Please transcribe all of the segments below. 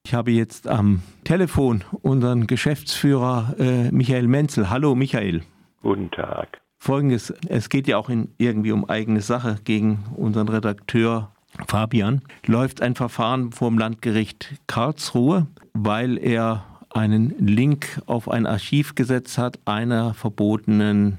Ich habe jetzt am Telefon unseren Geschäftsführer Michael Menzel. Hallo Michael. Guten Tag. Folgendes, es geht ja auch irgendwie um eigene Sache gegen unseren Redakteur Fabian. Läuft ein Verfahren vor dem Landgericht Karlsruhe, weil er einen Link auf ein Archiv gesetzt hat, einer verbotenen,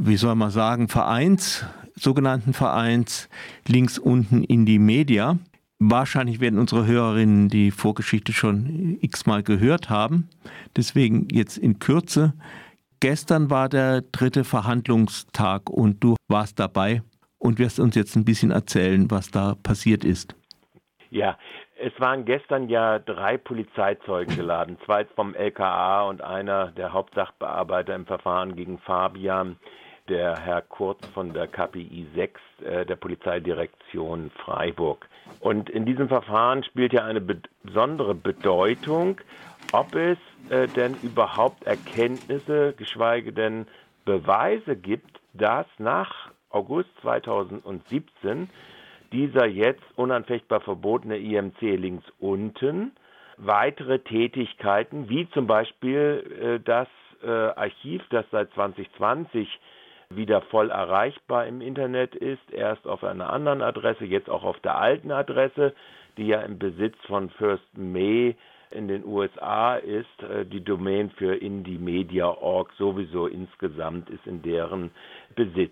sogenannten Vereins, links unten in die Media. Wahrscheinlich werden unsere Hörerinnen die Vorgeschichte schon x-mal gehört haben. Deswegen jetzt in Kürze. Gestern war der 3. Verhandlungstag und du warst dabei und wirst uns jetzt ein bisschen erzählen, was da passiert ist. Ja, es waren gestern ja 3 Polizeizeugen geladen, 2 vom LKA und einer der Hauptsachbearbeiter im Verfahren gegen Fabian, der Herr Kurz von der KPI 6 der Polizeidirektion Freiburg. Und in diesem Verfahren spielt ja eine besondere Bedeutung, ob es denn überhaupt Erkenntnisse, geschweige denn Beweise gibt, dass nach August 2017 dieser jetzt unanfechtbar verbotene IMC links unten weitere Tätigkeiten, wie zum Beispiel das Archiv, das seit 2020 wieder voll erreichbar im Internet ist, erst auf einer anderen Adresse, jetzt auch auf der alten Adresse, die ja im Besitz von First May in den USA ist, die Domain für indiemedia.org sowieso insgesamt ist in deren Besitz.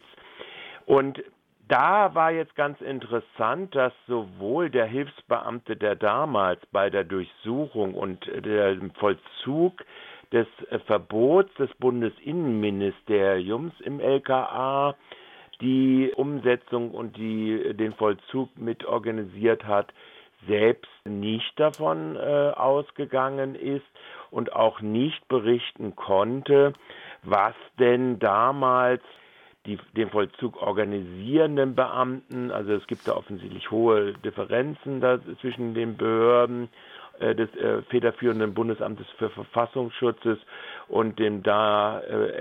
Und da war jetzt ganz interessant, dass sowohl der Hilfsbeamte, der damals bei der Durchsuchung und dem Vollzug des Verbots des Bundesinnenministeriums im LKA die Umsetzung und den Vollzug mit organisiert hat, selbst nicht davon ausgegangen ist und auch nicht berichten konnte, was denn damals den Vollzug organisierenden Beamten, also es gibt da offensichtlich hohe Differenzen zwischen den Behörden des federführenden Bundesamtes für Verfassungsschutzes und dem da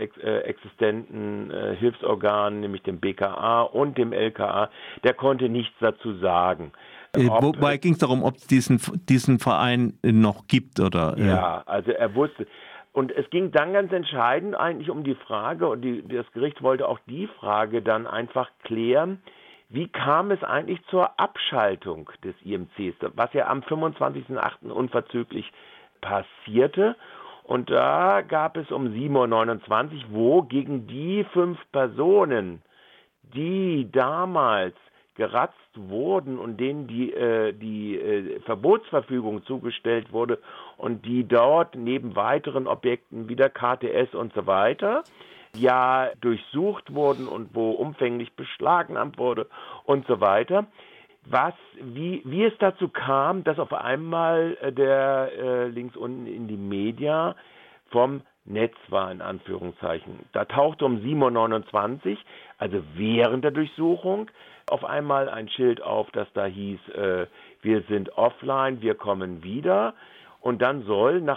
existenten Hilfsorgan, nämlich dem BKA und dem LKA, der konnte nichts dazu sagen. Wobei ging es darum, ob es diesen Verein noch gibt, oder? Ja, also er wusste. Und es ging dann ganz entscheidend eigentlich um die Frage, und das Gericht wollte auch die Frage dann einfach klären, wie kam es eigentlich zur Abschaltung des IMCs, was ja am 25.08. unverzüglich passierte. Und da gab es um 7.29 Uhr, wo gegen die 5 Personen, die damals geratzt wurden und denen die Verbotsverfügung zugestellt wurde und die dort neben weiteren Objekten wie der KTS und so weiter ja durchsucht wurden und wo umfänglich beschlagnahmt wurde und so weiter. Wie es dazu kam, dass auf einmal der links unten in die Media vom Netz war, in Anführungszeichen. Da tauchte um 7.29 Uhr, also während der Durchsuchung, auf einmal ein Schild auf, das da hieß, wir sind offline, wir kommen wieder. Und dann soll nach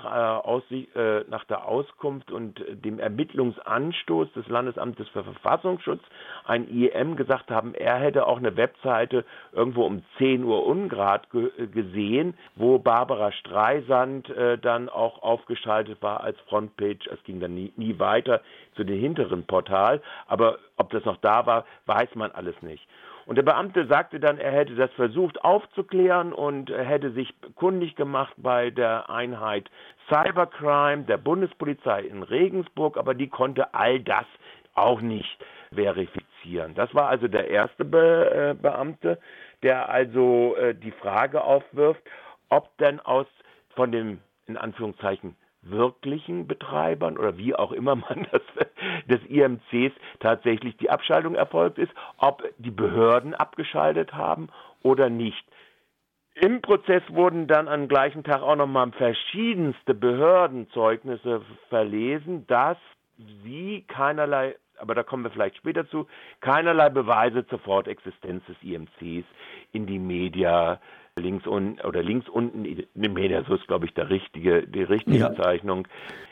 der Auskunft und dem Ermittlungsanstoß des Landesamtes für Verfassungsschutz ein IEM gesagt haben, er hätte auch eine Webseite irgendwo um 10 Uhr ungrad gesehen, wo Barbara Streisand dann auch aufgeschaltet war als Frontpage. Es ging dann nie weiter zu dem hinteren Portal, aber ob das noch da war, weiß man alles nicht. Und der Beamte sagte dann, er hätte das versucht aufzuklären und hätte sich kundig gemacht bei der Einheit Cybercrime der Bundespolizei in Regensburg, aber die konnte all das auch nicht verifizieren. Das war also der erste Beamte, der also die Frage aufwirft, ob denn von dem, in Anführungszeichen, wirklichen Betreibern oder wie auch immer man des IMCs tatsächlich die Abschaltung erfolgt ist, ob die Behörden abgeschaltet haben oder nicht. Im Prozess wurden dann am gleichen Tag auch nochmal verschiedenste Behördenzeugnisse verlesen, dass sie keinerlei, aber da kommen wir vielleicht später zu, keinerlei Beweise zur Fortexistenz des IMCs in die Media links unten in den Media, so ist glaube ich die richtige Bezeichnung,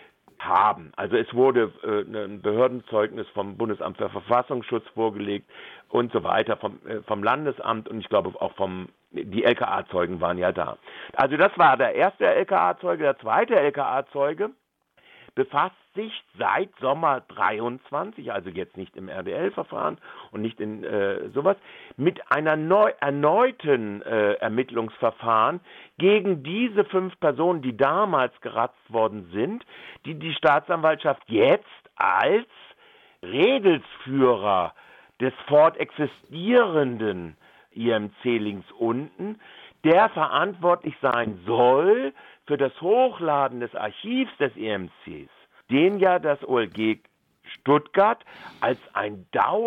haben. Also es wurde ein Behördenzeugnis vom Bundesamt für Verfassungsschutz vorgelegt und so weiter, vom Landesamt, und ich glaube auch die LKA-Zeugen waren ja da. Also das war der erste LKA-Zeuge. Der zweite LKA-Zeuge befasst sich seit Sommer 23, also jetzt nicht im RDL-Verfahren und nicht in sowas, mit einer erneuten Ermittlungsverfahren gegen diese 5 Personen, die damals geratzt worden sind, die die Staatsanwaltschaft jetzt als Redelsführer des fortexistierenden IMC links unten, der verantwortlich sein soll für das Hochladen des Archivs des IMCs, den ja das OLG Stuttgart als ein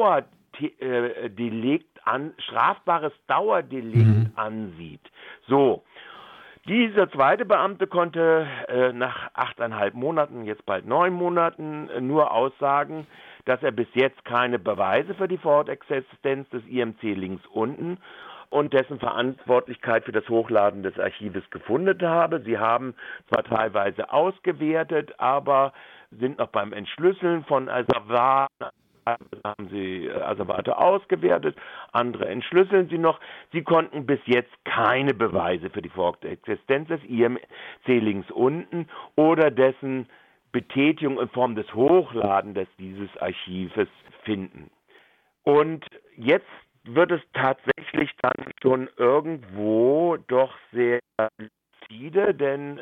strafbares Dauerdelikt ansieht. So, dieser zweite Beamte konnte nach 8,5 Monaten, jetzt bald 9 Monaten, nur aussagen, dass er bis jetzt keine Beweise für die Fortexistenz des IMC links unten und dessen Verantwortlichkeit für das Hochladen des Archives gefunden habe. Sie haben zwar teilweise ausgewertet, aber sind noch beim Entschlüsseln von Asservaten, haben sie Asservate ausgewertet, andere entschlüsseln sie noch. Sie konnten bis jetzt keine Beweise für die Fortexistenz des IMC links unten oder dessen Betätigung in Form des Hochladens dieses Archives finden. Und jetzt wird es tatsächlich dann schon irgendwo doch sehr lucide, denn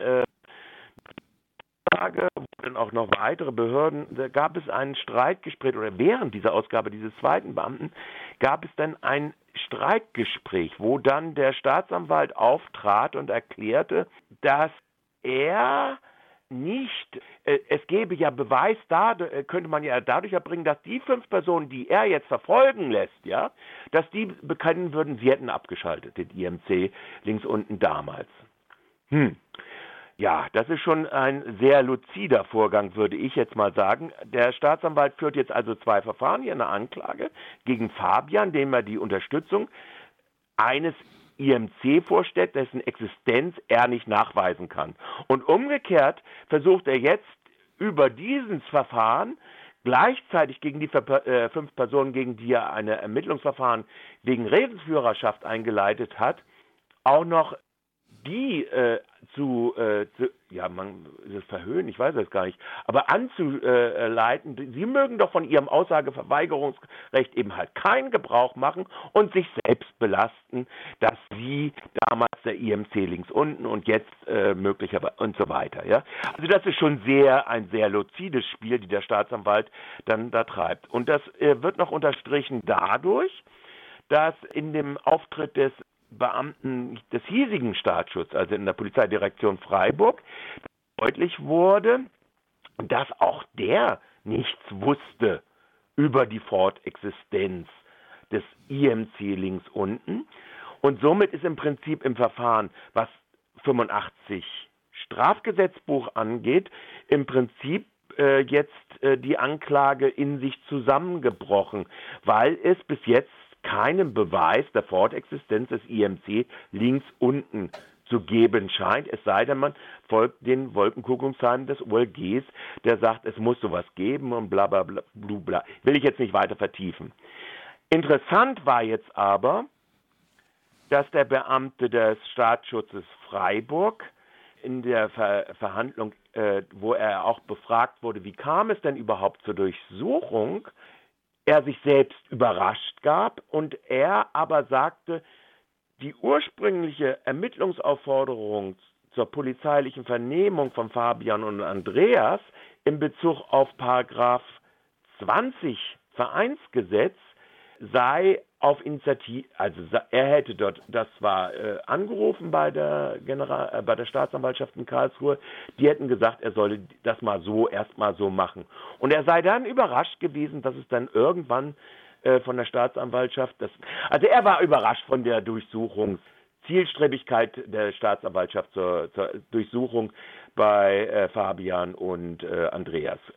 wurden auch noch weitere Behörden, da gab es ein Streitgespräch, oder während dieser Ausgabe dieses zweiten Beamten gab es dann ein Streitgespräch, wo dann der Staatsanwalt auftrat und erklärte, dass er nicht, es gäbe ja Beweis, könnte man ja dadurch erbringen, dass die 5 Personen, die er jetzt verfolgen lässt, ja, dass die bekennen würden, sie hätten abgeschaltet, den IMC links unten damals. Ja, das ist schon ein sehr luzider Vorgang, würde ich jetzt mal sagen. Der Staatsanwalt führt jetzt also 2 Verfahren, hier eine Anklage gegen Fabian, dem er die Unterstützung eines IMC vorstellt, dessen Existenz er nicht nachweisen kann. Und umgekehrt versucht er jetzt über dieses Verfahren gleichzeitig gegen die 5 Personen, gegen die er ein Ermittlungsverfahren wegen Redelsführerschaft eingeleitet hat, auch noch die verhöhnen, ich weiß es gar nicht, aber anzuleiten, sie mögen doch von ihrem Aussageverweigerungsrecht eben halt keinen Gebrauch machen und sich selbst belasten, dass sie damals der IMC links unten und jetzt möglicherweise und so weiter. Ja? Also das ist schon ein sehr luzides Spiel, die der Staatsanwalt dann da treibt. Und das wird noch unterstrichen dadurch, dass in dem Auftritt des Beamten des hiesigen Staatsschutzes, also in der Polizeidirektion Freiburg, deutlich wurde, dass auch der nichts wusste über die Fortexistenz des IMC links unten. Und somit ist im Prinzip im Verfahren, was 85 Strafgesetzbuch angeht, im Prinzip jetzt die Anklage in sich zusammengebrochen, weil es bis jetzt keinen Beweis der Fortexistenz des IMC links unten zu geben scheint, es sei denn, man folgt den Wolkenkuckuckszahlen des OLGs, der sagt, es muss sowas geben und bla bla bla bla. Will ich jetzt nicht weiter vertiefen. Interessant war jetzt aber, dass der Beamte des Staatsschutzes Freiburg in der Verhandlung, wo er auch befragt wurde, wie kam es denn überhaupt zur Durchsuchung, er sich selbst überrascht gab und er aber sagte, die ursprüngliche Ermittlungsaufforderung zur polizeilichen Vernehmung von Fabian und Andreas in Bezug auf Paragraph 20 Vereinsgesetz sei auf Initiative, also er hätte dort, das war angerufen bei der Staatsanwaltschaft in Karlsruhe, die hätten gesagt, er solle das erstmal so machen. Und er sei dann überrascht gewesen, dass es dann irgendwann von der Staatsanwaltschaft, also er war überrascht von der Zielstrebigkeit der Staatsanwaltschaft zur Durchsuchung bei Fabian und Andreas.